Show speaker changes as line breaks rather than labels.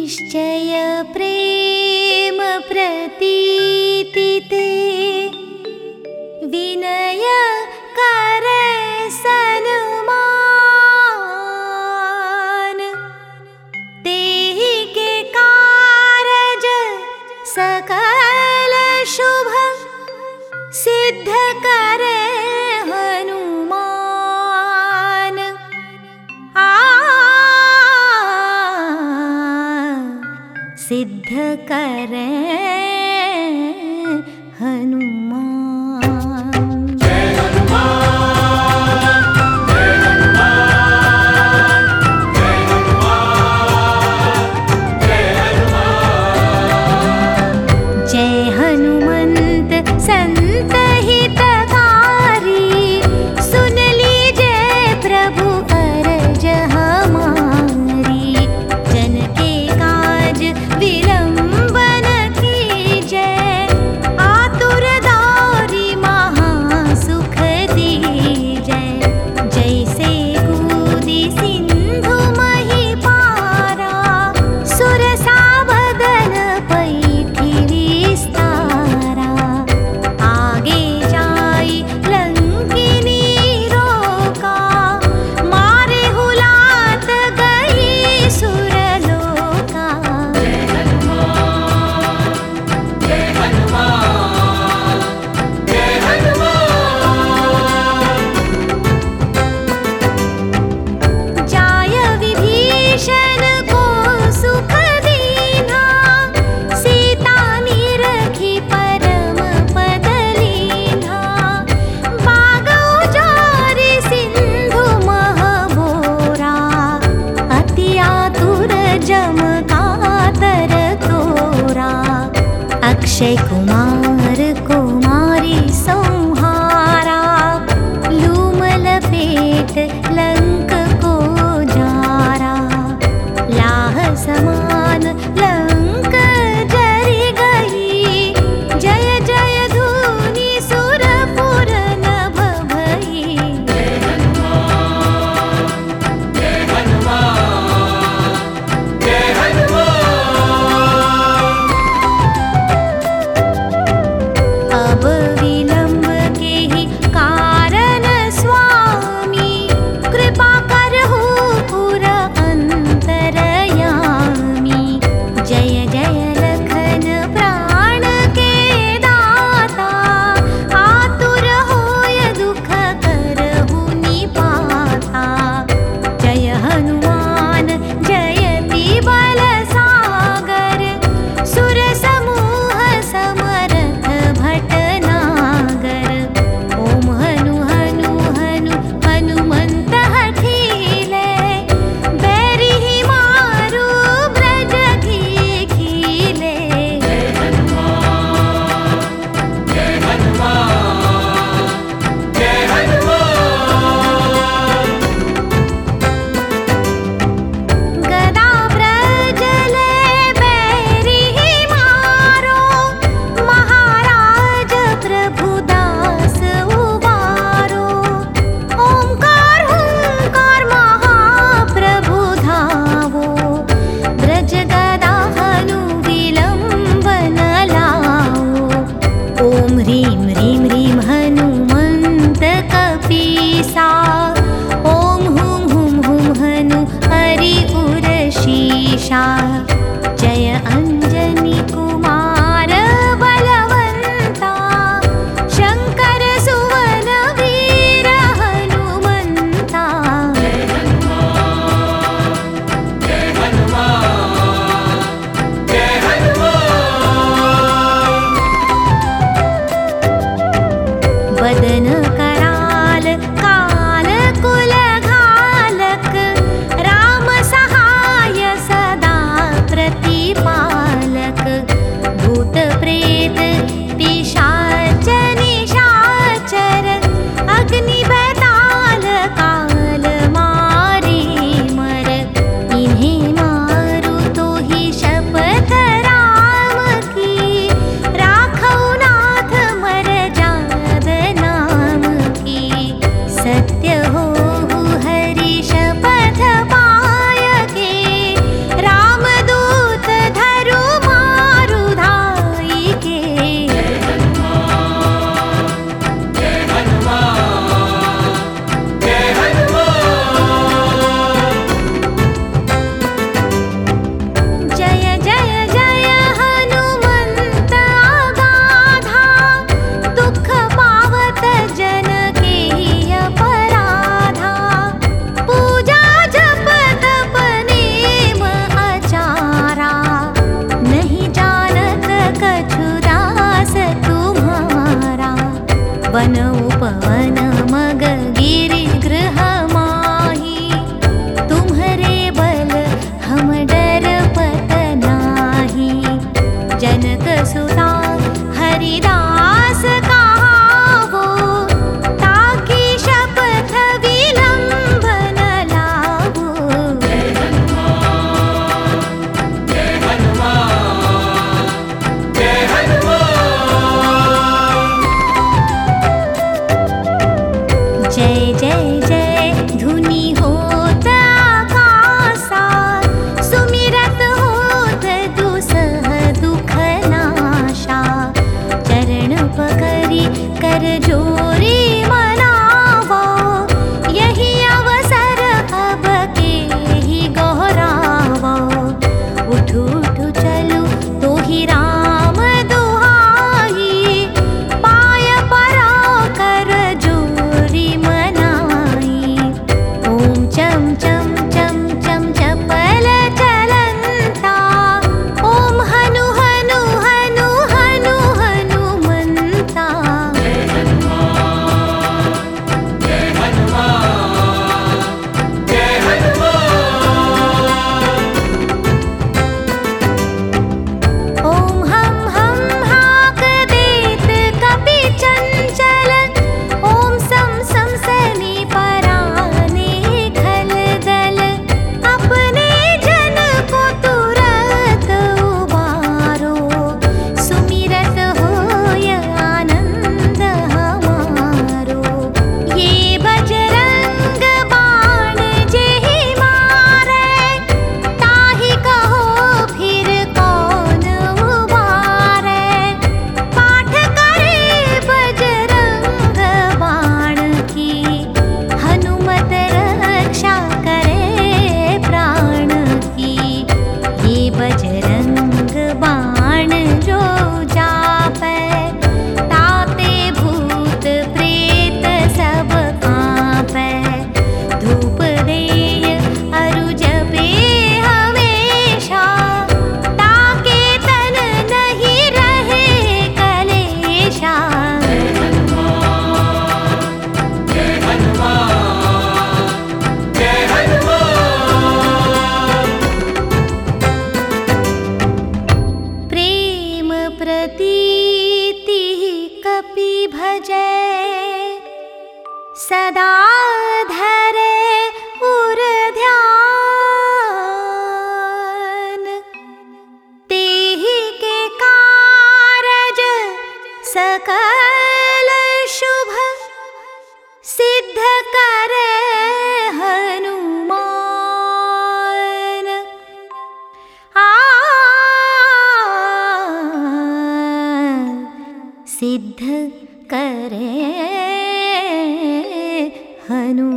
निश्चय प्रेम प्रतीति ते विनय करे सन्मान तेहि के कारज सकल शुभ सिद्ध करे हनुमान सिद्ध करे हनुमान।
जय हनुमान जय हनुमान जय हनुमान जय हनुमान।
जय हनुमंत संत हितकारी सुन लीजिए प्रभु अरज हमारी जन के काज विलंबन कीजय आतुर दौरी महासुख दीजय जैसे कूदी सिंधु मही पारा सुरसा बदन पैठी विस्तारा आगे जाई लंकिनी रोका मारे हुलात गई सुरलोका।
जय हनुमान जय हनुमान जय हनुमान।
जाय विभीषण को सुख दीना सीता निरखी परम पद लीना बागौ जारी सिंधु महबोरा अति आतुर जम कातर तोरा अक्षय कुमार कुमारी संहारा लूम लपेट लंक को जारा लाह समान लंक जरि गई जय जय धूनि सुरपुर नभ भई।
जय हनुमान जय हनुमान जय हनुमान।
अब विलंब के ही कारण स्वामी कृपा करहु पुर अंतरयामी जय जय लखन प्राण के दाता आतुर होय दुख करहु निपाता जय हनुमान जयति बल सागर सुर समूह समरथ भटनागर ओम हनु हनु हनु हनुमंत हठीले बैरी मारु ब्रज की खीले।
जय हनुमान जय हनुमान जय हनुमान।
गदा ब्रजले बैरी मारो महाराज प्रभुदास उबारो ओंकार हुंकार महाप्रभु धावो ब्रज गदा हनु विलंबन लाओ ओम ह्रीं ह्रीं ह्रीं हनुमंत कपीसा ओम हुं हुं हुं हनु हरि उर शीशा जय अंजनी कुमार बलवंता शंकर सुवन वीर हनुमंता।
जय हनुमान जय हनुमान जय हनुमान।
बदन कराल काल कुल घालक राम सहाय सदा प्रतिपालक भूत प्रेत पिशाच निशाचर अग्नि बैताल काल मारी मर इन्हें मारु तो ही शपथ राम की राखौ नाथ मर जाद नाम पवन मग गिरि गृह माही। तुम्हरे बल हम डरपत नाही। जनक सुता हरिदास कहावो, ताकी शपथ विलंब न लावो।
जय हनुमान जय हनुमान जय हनुमान।
जय जय जय धुनि होत आकाशा, सुमिरत होत दुसह दुख नाशा। चरण पकड़ी कर जोरी मनावा, यही अवसर अब के ही गौरावा। उठु उठु चलु तो ही राम दुहाई, पाय पराकर जोरी मनाई। ओम चम चम चम चम चपल चलंता, ओम हनु हनु हनु हनु हनुमंता।
जय हनुमान जय हनुमान जय हनुमान।
ओम हम हाक देत कपि चंचल, ओम सम सम सनी पराने खल दल। अपने जन को तुरत उबारो, सुमिरत होय आनंद हमारो। ये बजरंग बाण जेहि मारै, ताहि कहो फिर कौन उबारै। पाठ करे बजरंग बाण की, हनुमत रक्षा करे प्राण की। ये बजरंग बाण जो जापै, ताते भूत प्रेत सब कांपै। धूप देय अरु जपे हमेशा, ताके तन नहीं रहे कलेशा।
जय हनुमान जय हनुमान जय हनुमान।
प्रेम प्रतीति कपि भजै, सदा धरे उर ध्यान। तेहि के कारज सकल शुभ, सिद्ध करे हनुमान। सिद्ध करे हनुमान।